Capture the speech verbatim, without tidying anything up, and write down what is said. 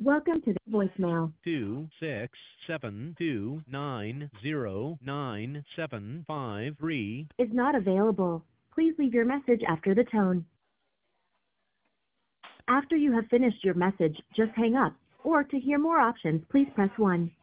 Welcome to the voicemail. two six seven two nine zero nine seven five three Is not available. Please leave your message after the tone. After you have finished your message, just hang up. Or to hear more options, please press one.